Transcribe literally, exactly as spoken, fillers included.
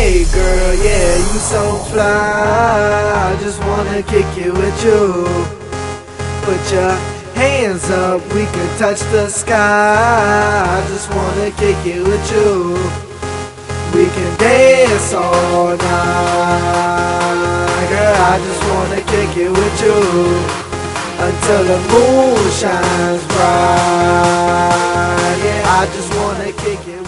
Hey girl, yeah, you so fly, I just wanna kick it with you. Put your hands up, we can touch the sky, I just wanna kick it with you. We can dance all night, girl, I just wanna kick it with you. Until the moon shines bright, yeah, I just wanna kick it with you.